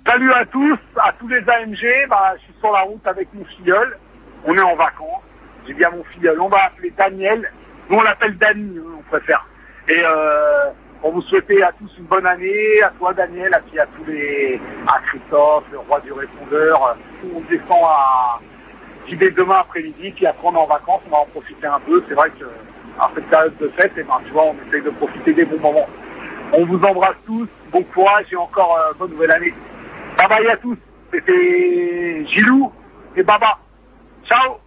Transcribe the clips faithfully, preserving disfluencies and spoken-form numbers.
Salut à tous, à tous les A M G, bah, je suis sur la route avec mon filleul, on est en vacances, j'ai bien mon filleul, on va appeler Daniel, nous on l'appelle Dany, on préfère. Et euh, on vous souhaitait à tous une bonne année, à toi Daniel, à, puis à tous les, à Christophe, le roi du répondeur. On descend à J B demain après-midi, puis après on est en vacances, on va en profiter un peu. C'est vrai que à cette période de fête, et ben, tu vois, on essaye de profiter des bons moments. On vous embrasse tous, bon courage et encore euh, bonne nouvelle année. Bye bye à tous, c'était Gilou et Baba. Ciao.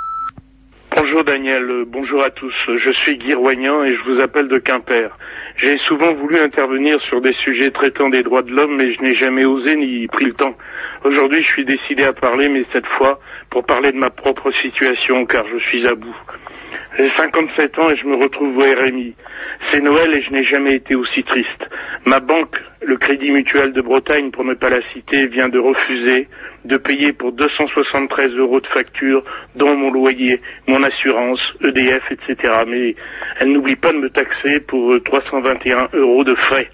Bonjour Daniel, bonjour à tous. Je suis Guy Roignan et je vous appelle de Quimper. J'ai souvent voulu intervenir sur des sujets traitant des droits de l'homme, mais je n'ai jamais osé ni pris le temps. Aujourd'hui, je suis décidé à parler, mais cette fois pour parler de ma propre situation, car je suis à bout. J'ai cinquante-sept ans et je me retrouve au R M I. C'est Noël et je n'ai jamais été aussi triste. Ma banque, le Crédit Mutuel de Bretagne, pour ne pas la citer, vient de refuser de payer pour deux cent soixante-treize euros de facture, dont mon loyer, mon assurance, E D F, et cetera. Mais elle n'oublie pas de me taxer pour trois cent vingt et un euros de frais.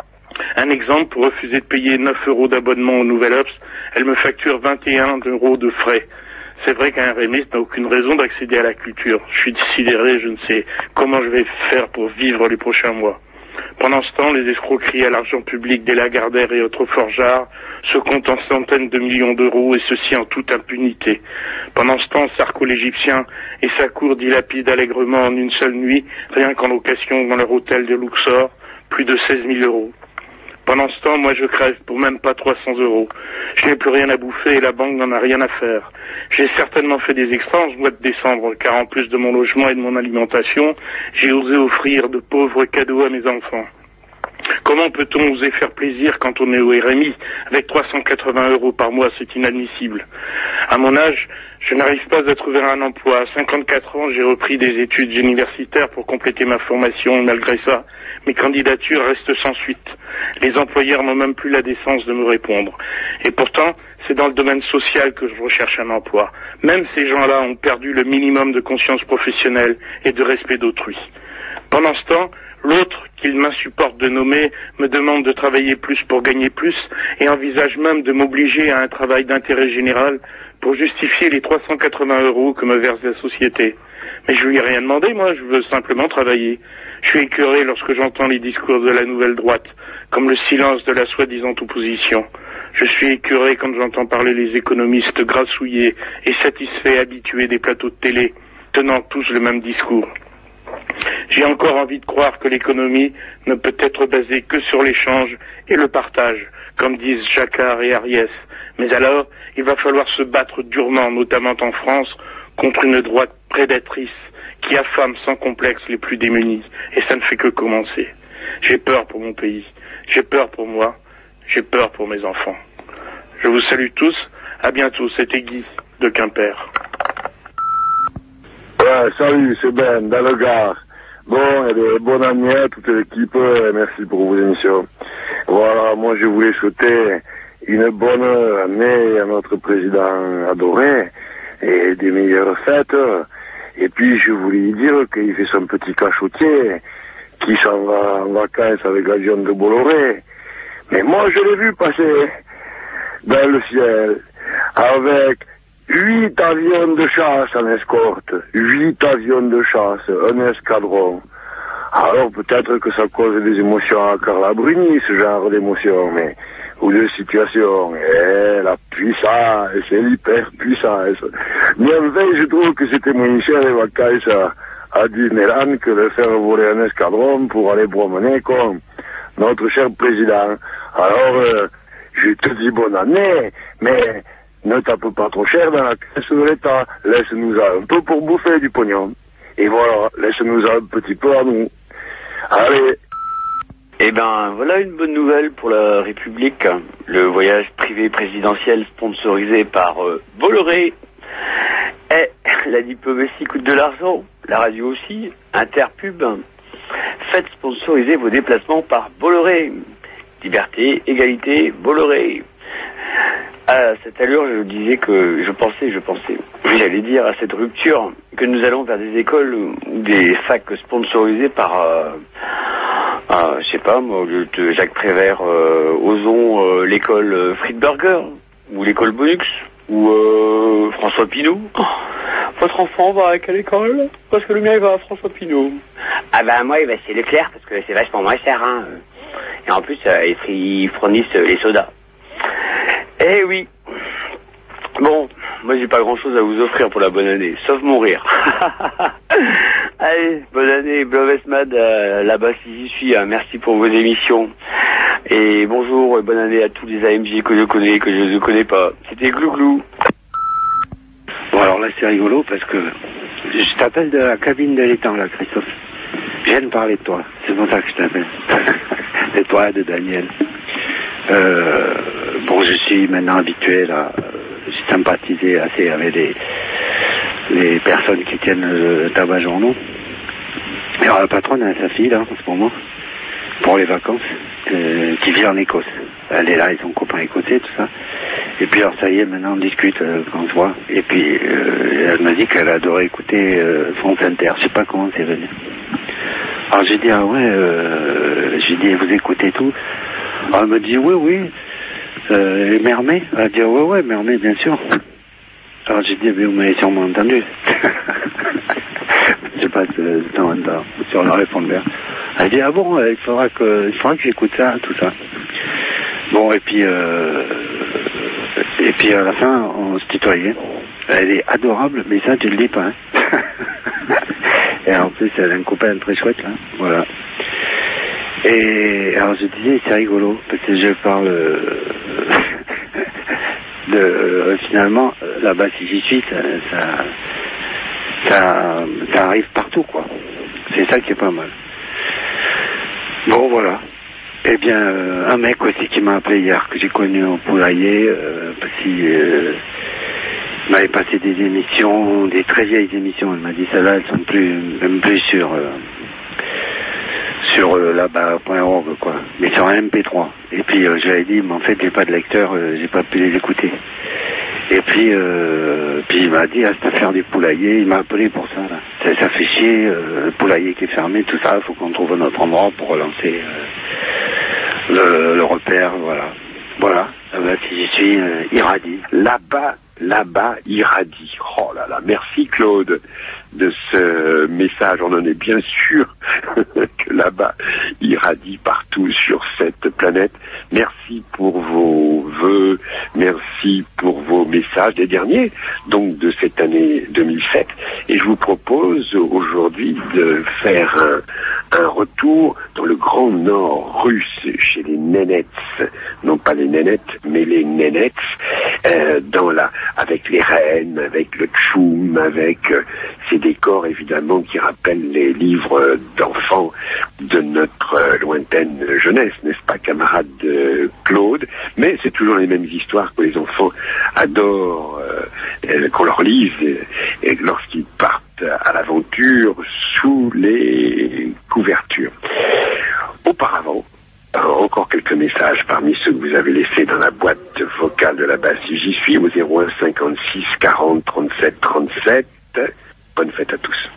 Un exemple, pour refuser de payer neuf euros d'abonnement au Nouvel Obs, elle me facture vingt et un euros de frais. C'est vrai qu'un rémiste n'a aucune raison d'accéder à la culture. Je suis sidéré, je ne sais comment je vais faire pour vivre les prochains mois. Pendant ce temps, les escroqueries à l'argent public des Lagardère et autres forgeards se comptent en centaines de millions d'euros, et ceci en toute impunité. Pendant ce temps, Sarko l'Égyptien et sa cour dilapident allègrement en une seule nuit, rien qu'en location dans leur hôtel de Luxor, plus de seize mille euros. Pendant ce temps, moi je crève pour même pas trois cents euros. Je n'ai plus rien à bouffer et la banque n'en a rien à faire. J'ai certainement fait des extras en ce mois de décembre, car en plus de mon logement et de mon alimentation, j'ai osé offrir de pauvres cadeaux à mes enfants. Comment peut-on oser faire plaisir quand on est au R M I? Avec trois cent quatre-vingts euros par mois, c'est inadmissible. À mon âge, je n'arrive pas à trouver un emploi. À cinquante-quatre ans, j'ai repris des études universitaires pour compléter ma formation. Malgré ça, mes candidatures restent sans suite. Les employeurs n'ont même plus la décence de me répondre. Et pourtant, c'est dans le domaine social que je recherche un emploi. Même ces gens-là ont perdu le minimum de conscience professionnelle et de respect d'autrui. Pendant ce temps, l'autre, qu'il m'insupporte de nommer, me demande de travailler plus pour gagner plus et envisage même de m'obliger à un travail d'intérêt général pour justifier les trois cent quatre-vingts euros que me verse la société. Mais je lui ai rien demandé, moi, je veux simplement travailler. Je suis écœuré lorsque j'entends les discours de la nouvelle droite, comme le silence de la soi-disant opposition. Je suis écœuré quand j'entends parler les économistes grassouillés et satisfaits habitués des plateaux de télé, tenant tous le même discours. J'ai encore envie de croire que l'économie ne peut être basée que sur l'échange et le partage, comme disent Jacquard et Ariès. Mais alors, il va falloir se battre durement, notamment en France, contre une droite prédatrice qui affame sans complexe les plus démunis. Et ça ne fait que commencer. J'ai peur pour mon pays, j'ai peur pour moi, j'ai peur pour mes enfants. Je vous salue tous, à bientôt, c'était Guy de Quimper. Ouais, salut, c'est Ben, dans le Gard. Bon, et bien, bonne année à toute l'équipe, et merci pour vos émissions. Voilà, moi je voulais souhaiter une bonne année à notre président adoré, et des meilleures fêtes. Et puis je voulais dire qu'il fait son petit cachotier, qui s'en va en vacances avec l'avion de Bolloré. Mais moi je l'ai vu passer dans le ciel, avec huit avions de chasse en escorte, huit avions de chasse, un escadron. Alors peut-être que ça cause des émotions à Carla Bruni, ce genre d'émotions, mais ou de situation. Et la puissance, c'est l'hyperpuissance. Mais enfin, je trouve que c'était moins cher les vacances à, à Disneyland que de faire voler un escadron pour aller promener comme notre cher président. Alors, euh, je te dis bonne année, mais ne tape pas trop cher dans la caisse de l'État. Laisse-nous un peu pour bouffer du pognon. Et voilà, laisse-nous un petit peu à nous. Allez. Eh ben, voilà une bonne nouvelle pour la République. Le voyage privé présidentiel sponsorisé par euh, Bolloré. Eh, la diplomatie coûte de l'argent. La radio aussi. Interpub. Faites sponsoriser vos déplacements par Bolloré. Liberté, égalité, Bolloré. À cette allure, je disais que je pensais, je pensais, j'allais dire à cette rupture que nous allons vers des écoles ou des facs sponsorisées par, euh, euh, je sais pas moi, au lieu de Jacques Prévert, euh, osons euh, euh, l'école euh, Friedberger, ou l'école Bonux, ou euh, François Pinault. Oh, votre enfant va à quelle école? Parce que le mien il va à François Pinault. Ah ben moi bah, c'est Leclerc, parce que c'est vachement moins cher, hein. Et en plus euh, ils fournissent euh, les sodas. Eh oui. Bon, moi j'ai pas grand chose à vous offrir pour la bonne année, sauf mourir. Allez, bonne année, Blovesmad, euh, là-bas si j'y suis, hein. Merci pour vos émissions. Et bonjour, bonne année à tous les A M J que je connais, que je ne connais pas. C'était Glouglou. Bon alors là c'est rigolo parce que je t'appelle de la cabine de l'étang là, Christophe. Je viens de parler de toi, c'est pour ça que je t'appelle. De toi, de Daniel. Euh, bon, je suis maintenant habitué là. J'ai sympathisé assez avec les, les personnes qui tiennent le tabac journaux. Alors la patronne a sa fille là en ce moment pour les vacances euh, qui vit en Écosse. Elle est là avec son copain écossais, tout ça. Et puis alors ça y est, maintenant on discute euh, quand on se voit. Et puis euh, elle m'a dit qu'elle adorait écouter euh, France Inter. Je sais pas comment c'est venu. Alors j'ai dit ah ouais, euh, j'ai dit vous écoutez tout. Alors elle m'a dit oui oui. Euh, et Mermet, elle a dit ouais ouais Mermet bien sûr. Alors j'ai dit mais vous m'avez sûrement entendu. Je sais pas si sur le répondeur. Elle a dit ah bon il faudra que il faudra que j'écoute ça tout ça. Bon et puis euh, et puis à la fin on se tutoyait. Elle est adorable mais ça tu le dis pas. Hein. Et en plus elle a un copain très chouette là. Voilà. Et alors je disais c'est rigolo parce que je parle euh, de euh, finalement là-bas si j'y suis ça, ça ça ça arrive partout quoi. C'est ça qui est pas mal. Bon voilà. Eh bien euh, un mec aussi qui m'a appelé hier que j'ai connu au poulailler euh, parce qu'il euh, m'avait passé des émissions, des très vieilles émissions. Il m'a dit celles-là elles sont plus même plus sur euh, sur euh, là-bas point org quoi, mais sur un M P trois. Et puis euh, je lui avais dit mais en fait j'ai pas de lecteur, euh, j'ai pas pu les écouter. Et puis euh, puis il m'a dit à cette affaire des poulaillers, il m'a appelé pour ça là. Ça, ça fait chier, euh, le poulailler qui est fermé, tout ça, il faut qu'on trouve un autre endroit pour relancer euh, le, le repère, voilà. Voilà, ah ben, si j'y suis, euh, irradie. Là-bas, là-bas, irradie. Oh là là, merci Claude de ce message. On en est bien sûr que là-bas, irradie partout sur cette planète. Merci pour vos vœux, merci pour vos messages des derniers, donc de cette année deux mille sept. Et je vous propose aujourd'hui de faire un, un retour dans le grand nord russe, chez les Nénets, non pas les Nénettes, mais les Nénets, euh, dans la, avec les reines, avec le tchoum, avec euh, ces décors évidemment qui rappellent les livres d'enfants de notre euh, lointaine jeunesse, n'est-ce pas, camarade euh, Claude? Mais c'est toujours les mêmes histoires que les enfants adorent euh, euh, qu'on leur lise et, et lorsqu'ils partent à l'aventure sous les couvertures. Auparavant, encore quelques messages parmi ceux que vous avez laissés dans la boîte vocale de la base si j'y suis au zéro un cinquante-six quarante trente-sept trente-sept. Bonne fête à tous.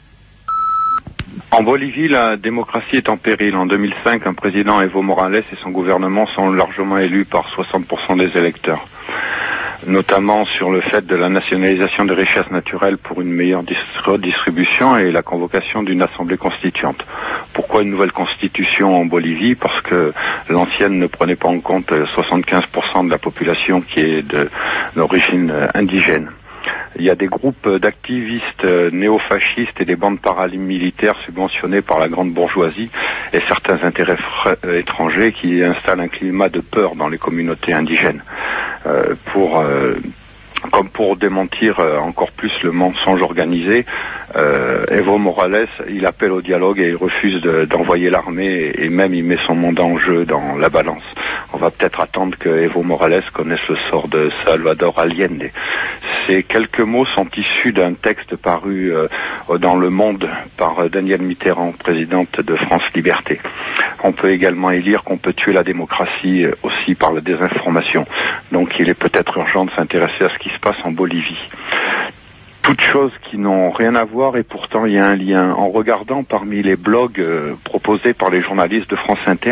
En Bolivie, la démocratie est en péril. En deux mille cinq, un président, Evo Morales, et son gouvernement sont largement élus par soixante pour cent des électeurs, notamment sur le fait de la nationalisation des richesses naturelles pour une meilleure redistribution et la convocation d'une assemblée constituante. Pourquoi une nouvelle constitution en Bolivie? Parce que l'ancienne ne prenait pas en compte soixante-quinze pour cent de la population qui est de d'origine indigène. Il y a des groupes d'activistes néofascistes et des bandes paramilitaires subventionnés par la grande bourgeoisie et certains intérêts étrangers qui installent un climat de peur dans les communautés indigènes. Euh, pour euh, comme pour démentir euh, encore plus le mensonge organisé, euh, Evo Morales, il appelle au dialogue et il refuse de, d'envoyer l'armée et même il met son mandat en jeu dans la balance. On va peut-être attendre que Evo Morales connaisse le sort de Salvador Allende. Ces quelques mots sont issus d'un texte paru euh, dans Le Monde par Danielle Mitterrand, présidente de France Liberté. On peut également y lire qu'on peut tuer la démocratie aussi par la désinformation. Donc il est peut-être urgent de s'intéresser à ce qui se passe en Bolivie. Toutes choses qui n'ont rien à voir et pourtant il y a un lien. En regardant parmi les blogs euh, proposés par les journalistes de France Inter,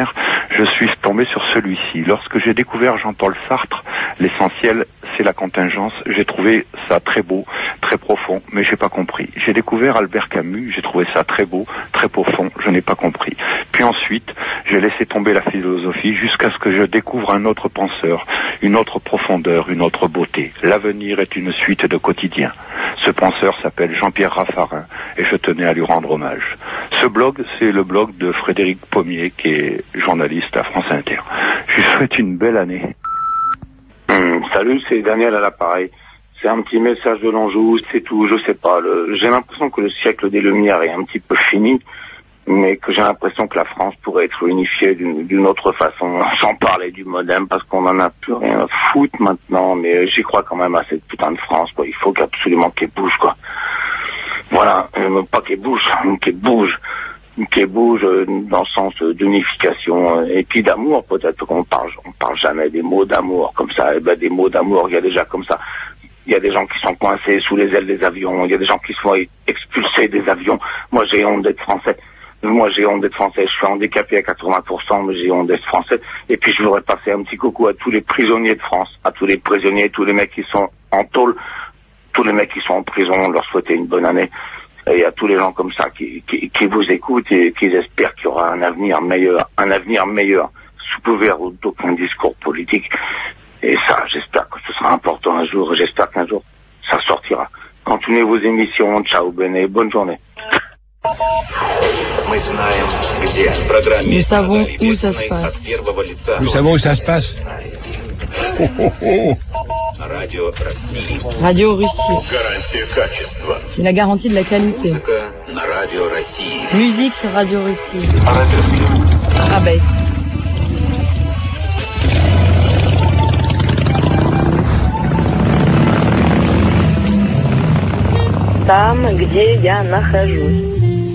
Je suis tombé sur celui-ci. Lorsque j'ai découvert Jean-Paul Sartre, l'essentiel, c'est la contingence. J'ai trouvé ça très beau, très profond, mais j'ai pas compris. J'ai découvert Albert Camus, j'ai trouvé ça très beau, très profond, je n'ai pas compris. Puis ensuite, j'ai laissé tomber la philosophie jusqu'à ce que je découvre un autre penseur, une autre profondeur, une autre beauté. L'avenir est une suite de quotidiens. Ce penseur s'appelle Jean-Pierre Raffarin et je tenais à lui rendre hommage. Ce blog, c'est le blog de Frédéric Pommier, qui est journaliste à France Inter. Je lui souhaite une belle année. Hum, salut, c'est Daniel à l'appareil. C'est un petit message de l'Anjou, c'est tout, je sais pas. Le... J'ai l'impression que le siècle des Lumières est un petit peu fini, mais que j'ai l'impression que la France pourrait être unifiée d'une, d'une autre façon, sans parler du modem, parce qu'on en a plus rien à foutre maintenant, mais j'y crois quand même à cette putain de France, quoi. Il faut absolument qu'elle bouge, quoi. Voilà, euh, pas qu'elle bouge, qu'elle bouge. Qu'elle bouge dans le sens d'unification et puis d'amour, peut-être qu'on parle, on parle jamais des mots d'amour comme ça. Et ben des mots d'amour, il y a déjà comme ça. Il y a des gens qui sont coincés sous les ailes des avions. Il y a des gens qui sont expulsés des avions. Moi, j'ai honte d'être français. Moi, j'ai honte d'être français. Je suis handicapé à quatre-vingts pour cent, mais j'ai honte d'être français. Et puis, je voudrais passer un petit coucou à tous les prisonniers de France, à tous les prisonniers, tous les mecs qui sont en tôle, tous les mecs qui sont en prison, leur souhaiter une bonne année. Et à tous les gens comme ça qui, qui, qui vous écoutent et qui espèrent qu'il y aura un avenir meilleur, un avenir meilleur, sous couvert d'aucun discours politique. Et ça, j'espère que ce sera important un jour, j'espère qu'un jour, ça sortira. Continuez vos émissions, ciao, Benet, bonne journée. Nous savons où ça se passe. Nous savons où ça se passe. Oh, oh, oh. Radio Russie. C'est la garantie de la qualité. Musique sur Radio Russie. Abaisse. Там, где я нахожусь.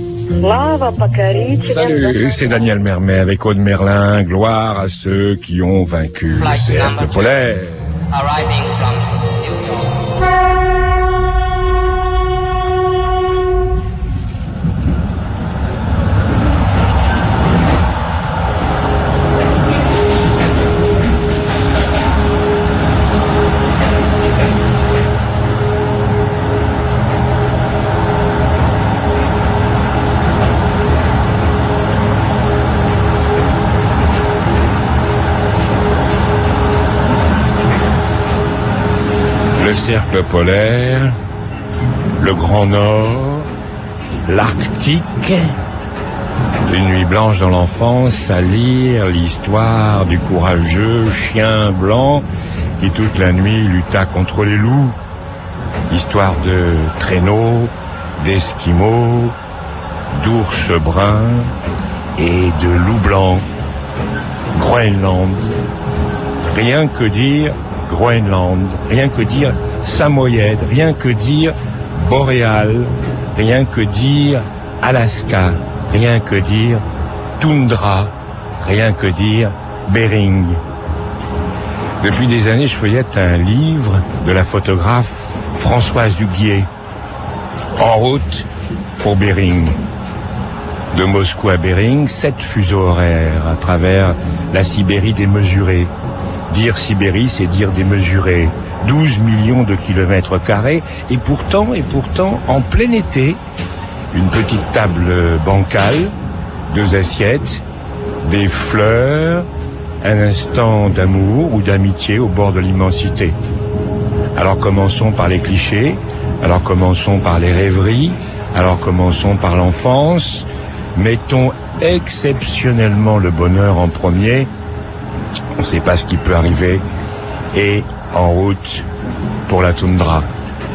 Salut, c'est Daniel Mermet avec Aude Merlin. Gloire à ceux qui ont vaincu le cercle polaire. Le cercle polaire, le Grand Nord, l'Arctique, une nuit blanche dans l'enfance à lire l'histoire du courageux chien blanc qui toute la nuit lutta contre les loups, histoire de traîneaux, d'esquimaux, d'ours bruns et de loups blancs. Groenland, rien que dire Groenland, rien que dire Samoyède, rien que dire Boréal, rien que dire Alaska, rien que dire Toundra, rien que dire Bering. Depuis des années, je feuillette un livre de la photographe Françoise Huguier, En route pour Bering. De Moscou à Bering, sept fuseaux horaires à travers la Sibérie démesurée. Dire Sibérie, c'est dire démesuré. douze millions de kilomètres carrés, et pourtant, et pourtant, en plein été, une petite table bancale, deux assiettes, des fleurs, un instant d'amour ou d'amitié au bord de l'immensité. Alors commençons par les clichés, alors commençons par les rêveries, alors commençons par l'enfance, mettons exceptionnellement le bonheur en premier. On ne sait pas ce qui peut arriver. Et en route pour la toundra.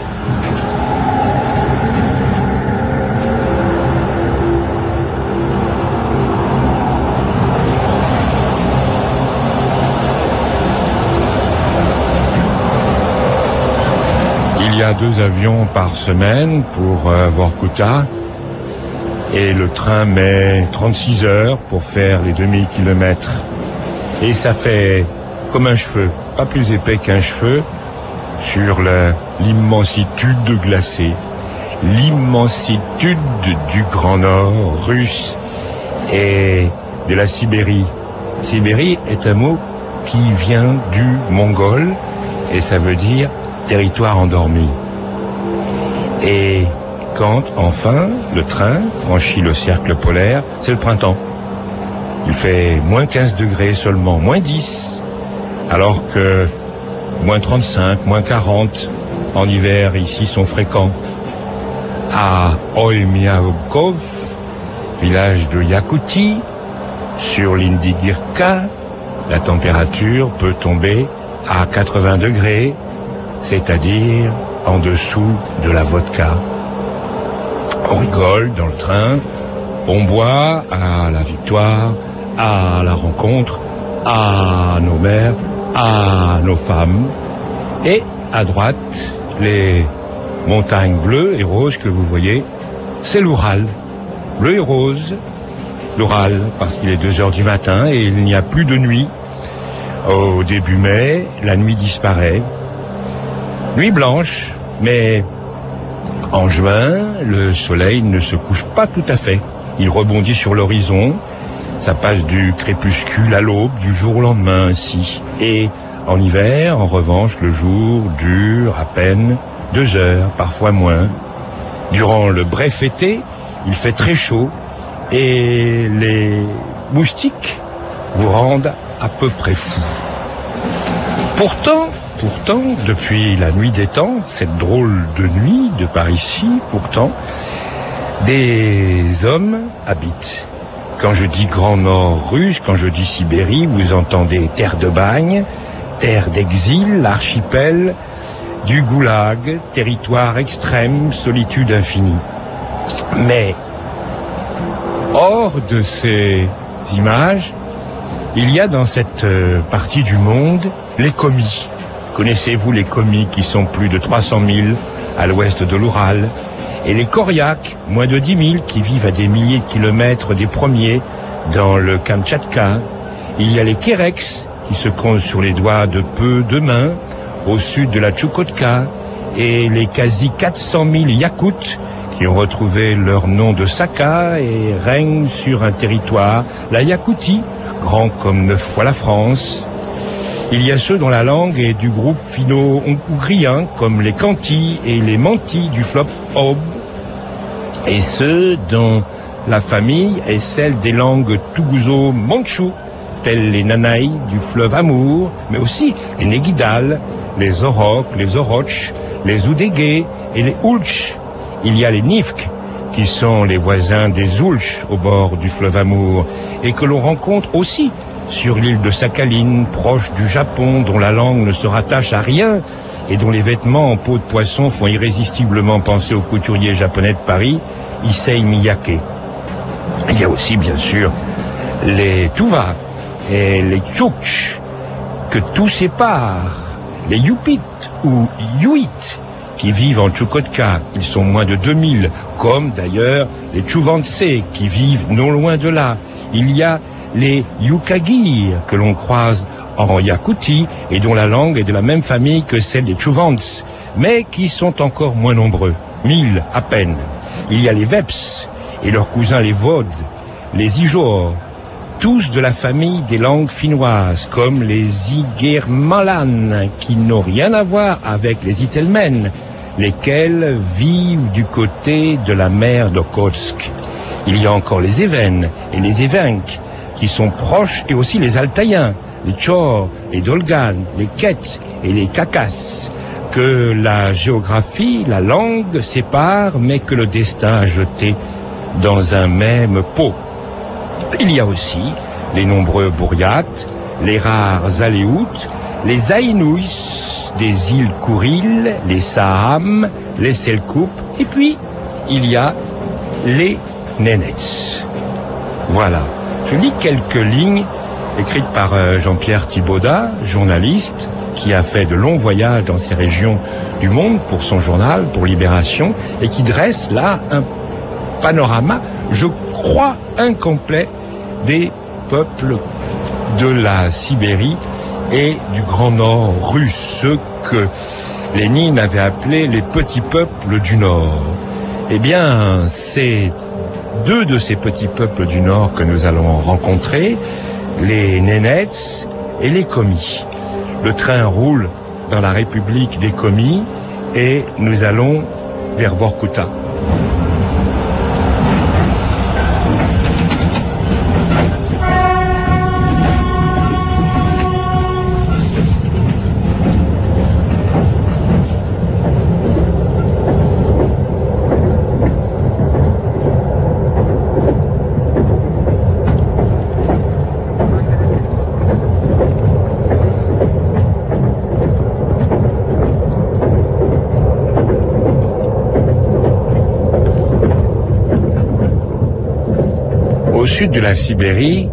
Il y a deux avions par semaine pour euh, Vorkuta. Et le train met trente-six heures pour faire les deux mille kilomètres. Et ça fait comme un cheveu, pas plus épais qu'un cheveu, sur la, l'immensitude glacée, l'immensitude du Grand Nord russe et de la Sibérie Sibérie est un mot qui vient du mongol et ça veut dire territoire endormi. Et quand, enfin, le train franchit le cercle polaire, c'est le printemps. Il fait moins quinze degrés seulement, moins dix, alors que moins trente-cinq, moins quarante en hiver ici sont fréquents. À Olmiakov, village de Yakoutie, sur l'Indigirka, la température peut tomber à quatre-vingts degrés, c'est-à-dire en dessous de la vodka. On rigole dans le train, on boit à la victoire, à la rencontre, à nos mères, à nos femmes. Et à droite, les montagnes bleues et roses que vous voyez, c'est l'Oural. Bleu et rose, l'Oural, parce qu'il est deux heures du matin et il n'y a plus de nuit. Au début mai, la nuit disparaît. Nuit blanche, mais en juin, le soleil ne se couche pas tout à fait. Il rebondit sur l'horizon. Ça passe du crépuscule à l'aube, du jour au lendemain ainsi. Et en hiver, en revanche, le jour dure à peine deux heures, parfois moins. Durant le bref été, il fait très chaud et les moustiques vous rendent à peu près fou. Pourtant, pourtant, depuis la nuit des temps, cette drôle de nuit de par ici, pourtant, des hommes habitent. Quand je dis Grand Nord russe, quand je dis Sibérie, vous entendez terre de bagne, terre d'exil, l'archipel du goulag, territoire extrême, solitude infinie. Mais, hors de ces images, il y a dans cette partie du monde les Komis. Connaissez-vous les Komis qui sont plus de trois cent mille à l'ouest de l'Oural? Et les Koryaks, moins de dix mille, qui vivent à des milliers de kilomètres des premiers dans le Kamtchatka. Il y a les Kereks, qui se comptent sur les doigts de peu de mains, au sud de la Tchoukotka, et les quasi quatre cent mille Yakoutes, qui ont retrouvé leur nom de Saka et règnent sur un territoire, la Yakoutie, grand comme neuf fois la France. Il y a ceux dont la langue est du groupe finno-ougrien, comme les Khanty et les Manti du fleuve Ob, et ceux dont la famille est celle des langues tougouzo-mandchou, tels les Nanaï du fleuve Amour, mais aussi les Négidal, les Oroks, les Oroch, les Oudégués et les Oulch. Il y a les Nifk, qui sont les voisins des Oulch au bord du fleuve Amour, et que l'on rencontre aussi sur l'île de Sakhaline, proche du Japon, dont la langue ne se rattache à rien et dont les vêtements en peau de poisson font irrésistiblement penser au couturier japonais de Paris, Issei Miyake. Il y a aussi, bien sûr, les Tuva et les Tchouktch, que tout sépare, les Yupit ou Yuit, qui vivent en Tchoukotka. Ils sont moins de deux mille, comme d'ailleurs les Tchouvantse, qui vivent non loin de là. Il y a les Yukagir, que l'on croise en Yakoutie et dont la langue est de la même famille que celle des Tchouvants, mais qui sont encore moins nombreux, mille à peine. Il y a les Veps et leurs cousins les Vod, les Ijor, tous de la famille des langues finnoises, comme les Igermalan, qui n'ont rien à voir avec les Itelmen, lesquels vivent du côté de la mer d'Okhotsk. Il y a encore les Even et les Evenks, qui sont proches, et aussi les Altaïens, les Tchor, les Dolgan, les Ket et les Kakas, que la géographie, la langue sépare, mais que le destin a jeté dans un même pot. Il y a aussi les nombreux Bouriates, les rares Aléoutes, les Aïnouis des îles Kouril, les Saham, les Selkoup, et puis il y a les Nénets. Voilà. Je lis quelques lignes écrites par euh, Jean-Pierre Thibaudat, journaliste, qui a fait de longs voyages dans ces régions du monde pour son journal, pour Libération, et qui dresse là un panorama, je crois, incomplet des peuples de la Sibérie et du Grand Nord russe, ceux que Lénine avait appelés les petits peuples du Nord. Eh bien, c'est deux de ces petits peuples du Nord que nous allons rencontrer. les nénets et les commis. Le train roule dans la République des commis et nous allons vers Vorkuta. Au sud de la Sibérie,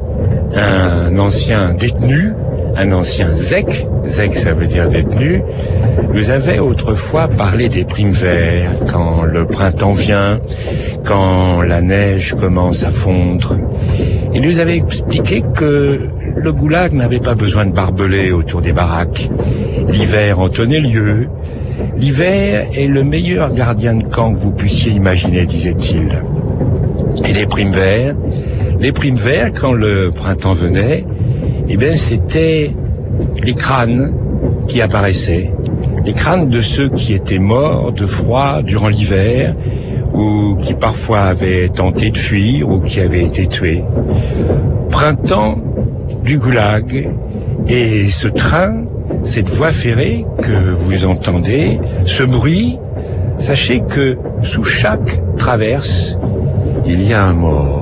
un ancien détenu, un ancien zèque, zèque ça veut dire détenu, nous avait autrefois parlé des primes verts, quand le printemps vient, quand la neige commence à fondre. Il nous avait expliqué que le goulag n'avait pas besoin de barbelés autour des baraques. L'hiver en tenait lieu. L'hiver est le meilleur gardien de camp que vous puissiez imaginer, disait-il. Et les primes verts, les primes verts, quand le printemps venait, eh bien, c'était les crânes qui apparaissaient. Les crânes de ceux qui étaient morts de froid durant l'hiver, ou qui parfois avaient tenté de fuir, ou qui avaient été tués. Printemps du goulag. Et ce train, cette voie ferrée que vous entendez, ce bruit, sachez que sous chaque traverse, il y a un mort.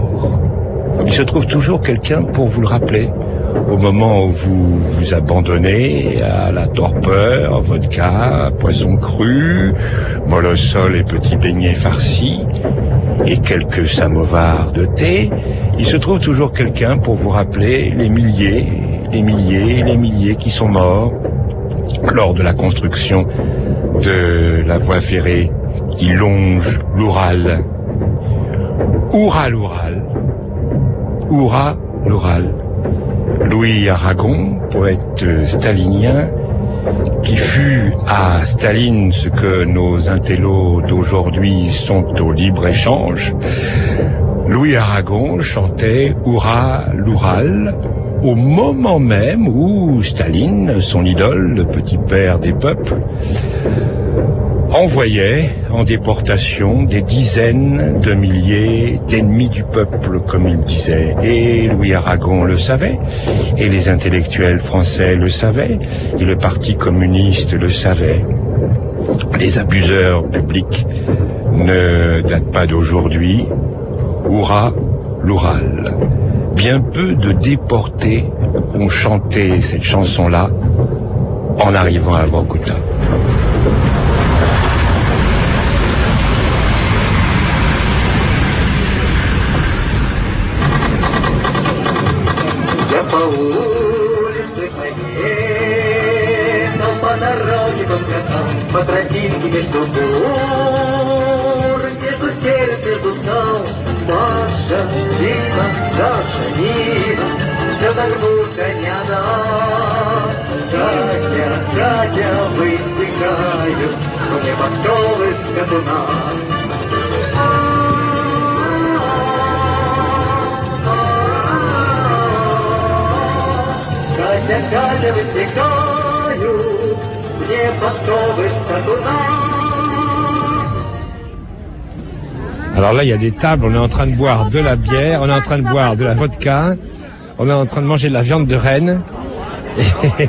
Il se trouve toujours quelqu'un pour vous le rappeler. Au moment où vous vous abandonnez à la torpeur, vodka, poisson cru, molosol et petits beignets farcis, et quelques samovars de thé, il se trouve toujours quelqu'un pour vous rappeler les milliers, les milliers, les milliers qui sont morts lors de la construction de la voie ferrée qui longe l'Oural. Oural-Oural. Oura, l'Oural. Louis Aragon, poète stalinien, qui fut à Staline ce que nos intellos d'aujourd'hui sont au libre-échange. Louis Aragon chantait Oura, l'Oural, au moment même où Staline, son idole, le petit père des peuples, envoyait en déportation des dizaines de milliers d'ennemis du peuple, comme il disait. Et Louis Aragon le savait, et les intellectuels français le savaient, et le Parti communiste le savait. Les abuseurs publics ne datent pas d'aujourd'hui. Oura, l'Oural. Bien peu de déportés ont chanté cette chanson-là en arrivant à Vorkuta. По тропинке между гор, где-то сердце дуснал, Маша, Зина, Даша, Нина, все загнутся рядом. Катя, Катя, высыхают, мне подковы скатуна. Катя, Катя, высыхают, мне подковы скатуна. Alors là, il y a des tables, on est en train de boire de la bière, on est en train de boire de la vodka, on est en train de manger de la viande de renne. Le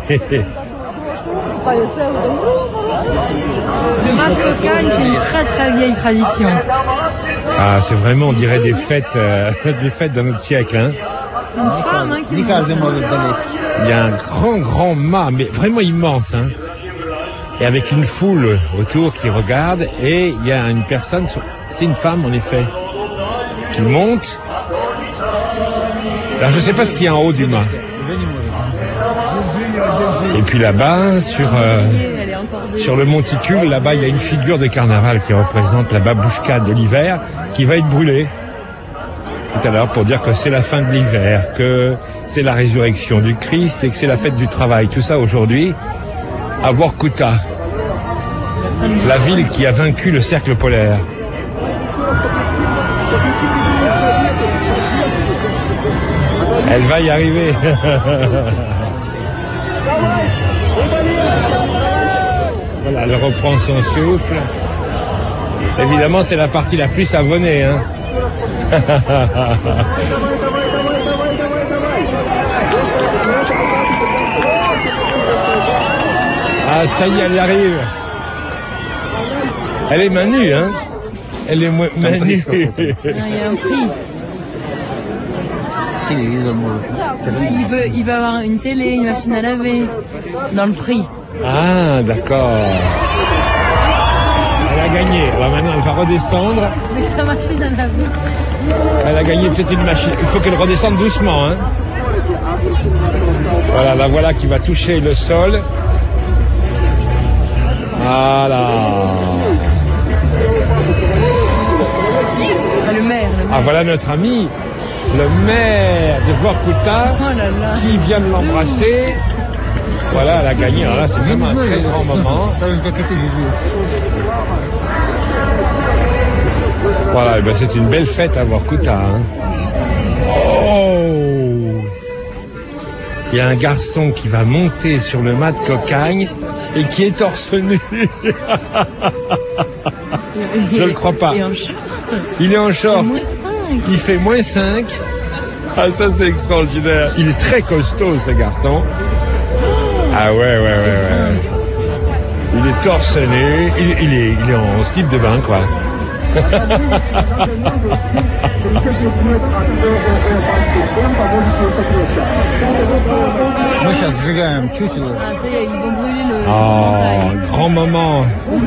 Matlocagne, c'est une très très vieille tradition. Ah, c'est vraiment, on dirait des fêtes, euh, des fêtes d'un autre siècle, hein. C'est une femme, hein, qui... Il y a un grand, grand mât, mais vraiment immense, hein. Et avec une foule autour qui regarde, et il y a une personne, c'est une femme en effet, qui monte. Alors je ne sais pas ce qu'il y a en haut du mât. Et puis là-bas, sur, euh, sur le monticule, là-bas, il y a une figure de carnaval qui représente la babouchka de l'hiver, qui va être brûlée tout à l'heure pour dire que c'est la fin de l'hiver, que c'est la résurrection du Christ et que c'est la fête du travail. Tout ça aujourd'hui à Vorkuta, la ville qui a vaincu le cercle polaire. Elle va y arriver. Voilà, elle reprend son souffle. Évidemment, c'est la partie la plus savonnée, hein. Ah, ça y est, elle y arrive. Elle est main nue, hein. Elle est main nue. Il y a un prix. Il veut, il va avoir une télé, une machine à laver, dans le prix. Ah, d'accord. Elle a gagné. Alors maintenant, elle va redescendre. Avec sa machine à laver. Elle a gagné peut-être une machine. Il faut qu'elle redescende doucement, hein. Voilà, la voilà qui va toucher le sol. Voilà. Le maire, le maire. Ah, voilà notre ami, le maire de Vorkouta, oh là là. qui vient de l'embrasser. Voilà, elle a gagné. Alors là, c'est vraiment un très grand moment. Voilà, et ben c'est une belle fête à Vorkouta, hein. Oh! Il y a un garçon qui va monter sur le mât de cocagne et qui est torse nu. Je ne crois pas. Il est en short. Il fait moins cinq. Ah, ça c'est extraordinaire. Il est très costaud, ce garçon. Ah ouais, ouais, ouais, ouais. Il est torse nu. Il, il, est, il est en slip de bain, quoi. Ah, ça y est, ils vont brûler le... Oh, grand moment.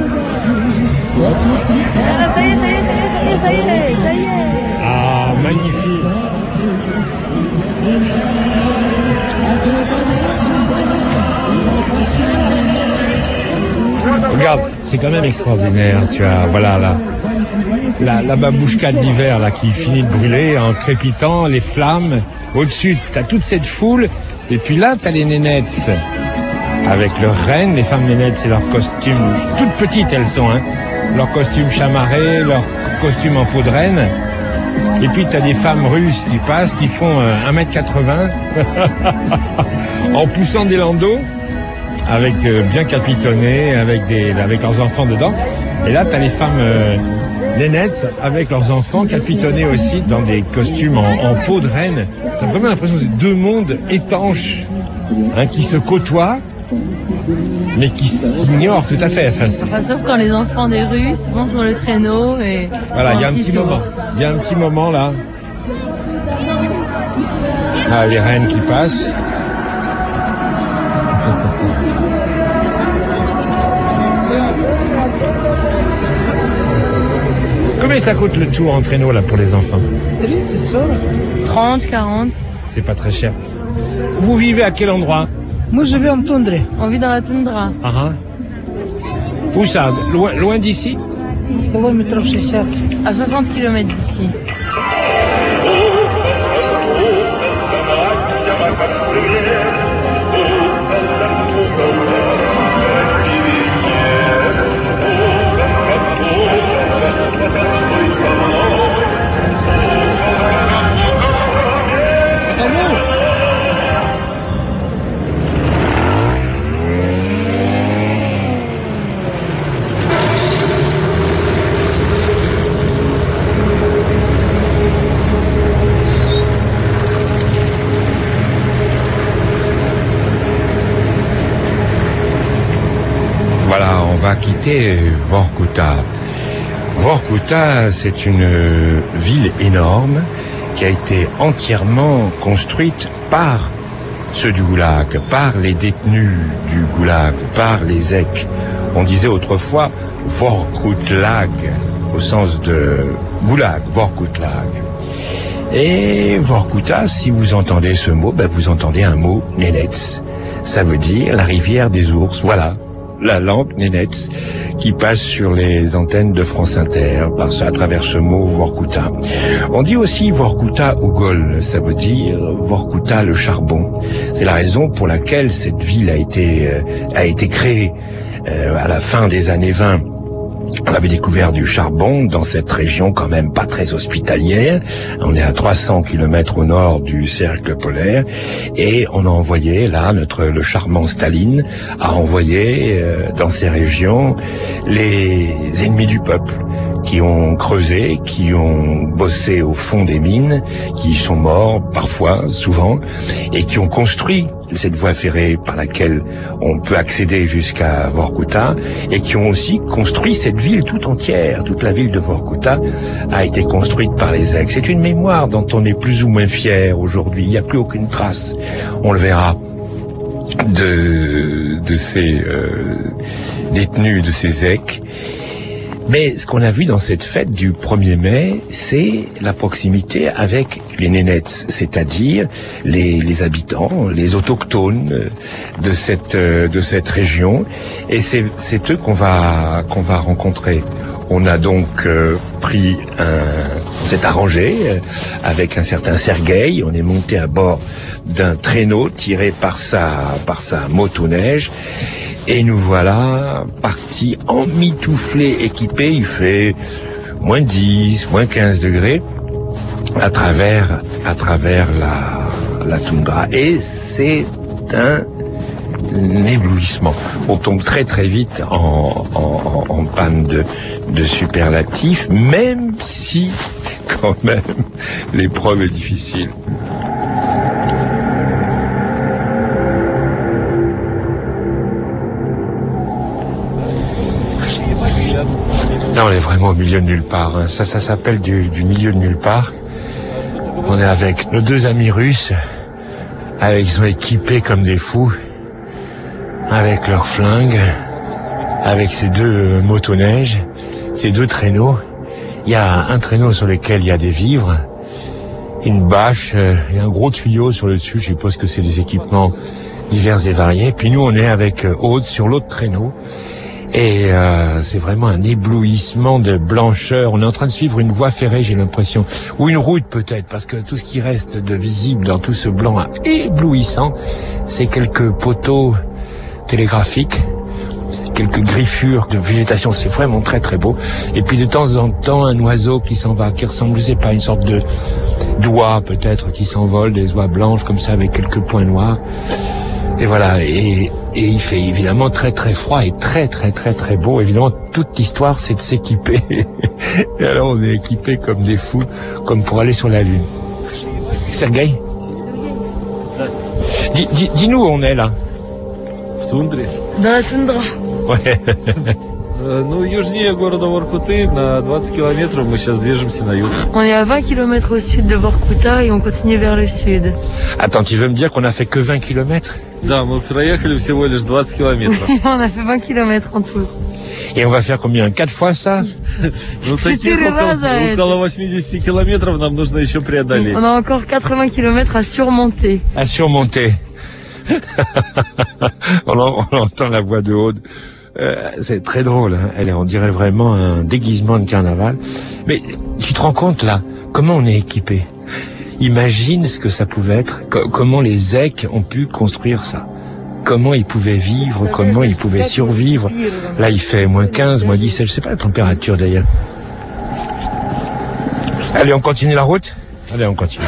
Ah, ça y est, ça y est, ça y est, ça y est, ça y est. Ah, magnifique. Regarde, c'est quand même extraordinaire, tu as, voilà, là. La, la babouchka de l'hiver là qui finit de brûler en crépitant les flammes. Au-dessus, t'as toute cette foule. Et puis là, t'as les nénettes avec leurs reines. Les femmes nénettes, c'est leur costume. Toutes petites, elles sont, hein. Leur costume chamarré, leur costume en peau de reine. Et puis t'as des femmes russes qui passent, qui font euh, un mètre quatre-vingts en poussant des landaux, avec euh, bien capitonnés, avec des, avec leurs enfants dedans. Et là, t'as les femmes euh, nénettes avec leurs enfants capitonnés aussi dans des costumes en, en peau de reine. T'as vraiment l'impression que c'est deux mondes étanches, hein, qui se côtoient, mais qui s'ignorent tout à fait. Enfin, enfin, sauf quand les enfants des Russes vont sur le traîneau et... Voilà, il y a un petit tour. moment. Il y a un petit moment là. Ah, les reines qui passent. Combien ça coûte le tour en traîneau là pour les enfants? trente, quarante. C'est pas très cher. Vous vivez à quel endroit? Moi je vis en toundra. On vit dans la toundra. Ah ah. Où ça? Loin, loin d'ici? À soixante kilomètres d'ici. Voilà, on va quitter Vorkouta. Vorkouta, c'est une ville énorme qui a été entièrement construite par ceux du Goulag, par les détenus du Goulag, par les zèques. On disait autrefois Vorkoutlag, au sens de Goulag, Vorkoutlag. Et Vorkouta, si vous entendez ce mot, ben vous entendez un mot Nénetz. Ça veut dire la rivière des ours. Voilà. La langue Nénetz qui passe sur les antennes de France Inter par, à travers ce mot Vorkouta. On dit aussi Vorkouta Ougol, ça veut dire Vorkouta le charbon. C'est la raison pour laquelle cette ville a été, euh, a été créée euh, à la fin des années vingt On avait découvert du charbon dans cette région quand même pas très hospitalière. On est à trois cents kilomètres au nord du cercle polaire et on a envoyé là, notre le charmant Staline a envoyé euh, dans ces régions les ennemis du peuple qui ont creusé, qui ont bossé au fond des mines, qui sont morts parfois, souvent, et qui ont construit cette voie ferrée par laquelle on peut accéder jusqu'à Vorkuta, et qui ont aussi construit cette ville tout entière. Toute la ville de Vorkuta a été construite par les Zecs. C'est une mémoire dont on est plus ou moins fier aujourd'hui. Il n'y a plus aucune trace, on le verra, de, de ces euh, détenus, de ces Zecs. Mais ce qu'on a vu dans cette fête du premier mai, c'est la proximité avec les Nénètes, c'est-à-dire les, les habitants, les autochtones de cette, de cette région. Et c'est, c'est eux qu'on va, qu'on va rencontrer. On a donc euh, pris un, s'est arrangé euh, avec un certain Sergueï. On est monté à bord d'un traîneau tiré par sa, par sa motoneige. Et nous voilà partis emmitouflés, équipés. Il fait moins dix, moins quinze degrés à travers, à travers la, la toundra. Et c'est un éblouissement. On tombe très très vite en, en, en panne de, de superlatifs, même si quand même l'épreuve est difficile. Là, on est vraiment au milieu de nulle part. Ça, ça s'appelle du, du milieu de nulle part. On est avec nos deux amis russes, avec, ils sont équipés comme des fous, avec leurs flingues, avec ces deux euh, motoneiges, ces deux traîneaux. Il y a un traîneau sur lequel il y a des vivres, une bâche euh, et un gros tuyau sur le dessus. Je suppose que c'est des équipements divers et variés. Puis nous, on est avec euh, Aude sur l'autre traîneau. Et euh, c'est vraiment un éblouissement de blancheur. On est en train de suivre une voie ferrée, j'ai l'impression, ou une route peut-être, parce que tout ce qui reste de visible dans tout ce blanc éblouissant, c'est quelques poteaux télégraphiques, quelques griffures de végétation. C'est vraiment très très beau. Et puis de temps en temps, un oiseau qui s'en va, qui ressemble, je sais pas, une sorte de d'oie peut-être, qui s'envole, des oies blanches comme ça avec quelques points noirs. Et voilà, et, et il fait évidemment très très froid et très très très très beau. Évidemment, toute l'histoire, c'est de s'équiper. Et alors, on est équipés comme des fous, comme pour aller sur la Lune. Sergueï, dis, dis, dis-nous où on est là. В тундре. Dans la toundra. Ouais. Ну, южнее города Воркуты, на двадцать километров, мы сейчас движемся на юг. On est à vingt kilomètres au sud de Vorkuta et on continue vers le sud. Attends, tu veux me dire qu'on a fait que vingt kilomètres? Да, мы проехали всего лишь двадцать километров. On a fait vingt kilomètres en tout. Et on va faire combien? Quatre fois ça? Ну, таких около, около восемьдесят километров нам нужно еще преодолеть. On a encore quatre-vingts kilomètres à surmonter. À surmonter. on, en, on entend la voix de Aude. Euh, c'est très drôle, hein. Elle est, on dirait vraiment un déguisement de carnaval. Mais tu te rends compte là, comment on est équipé? Imagine ce que ça pouvait être, co- comment les Zecs ont pu construire ça. Comment ils pouvaient vivre, comment ils pouvaient survivre. Là, il fait moins quinze, moins dix-sept, je sais pas la température d'ailleurs. Allez, on continue la route? Allez, on continue.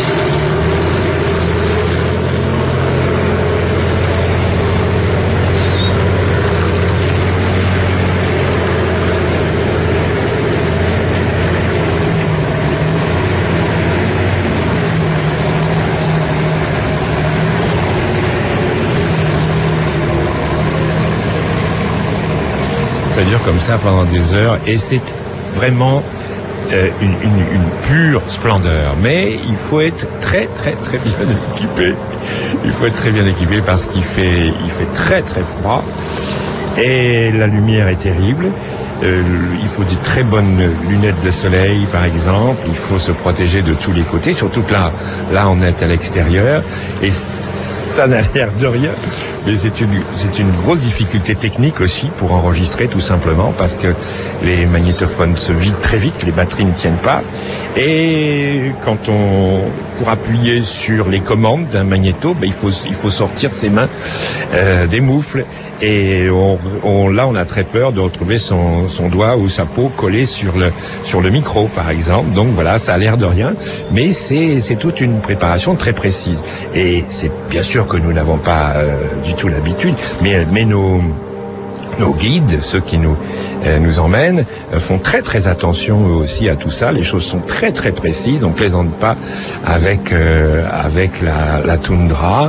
Ça dure comme ça pendant des heures et c'est vraiment euh, une, une, une pure splendeur. Mais il faut être très très très bien équipé. Il faut être très bien équipé parce qu'il fait il fait très très froid et la lumière est terrible. Euh, il faut des très bonnes lunettes de soleil, par exemple. Il faut se protéger de tous les côtés, surtout que là, là, on est à l'extérieur et ça n'a l'air de rien. Mais c'est une, c'est une grosse difficulté technique aussi pour enregistrer, tout simplement, parce que les magnétophones se vident très vite, les batteries ne tiennent pas. Et quand on pour appuyer sur les commandes d'un magnéto, ben, il faut il faut sortir ses mains euh, des moufles et on, on là on a très peur de retrouver son son doigt ou sa peau collée sur le sur le micro par exemple. Donc voilà, ça a l'air de rien, mais c'est c'est toute une préparation très précise. Et c'est bien sûr que nous n'avons pas euh, du tout l'habitude, mais mais nos Nos guides, ceux qui nous euh, nous emmènent, euh, font très très attention eux aussi à tout ça. Les choses sont très très précises. On plaisante pas avec euh, avec la, la toundra.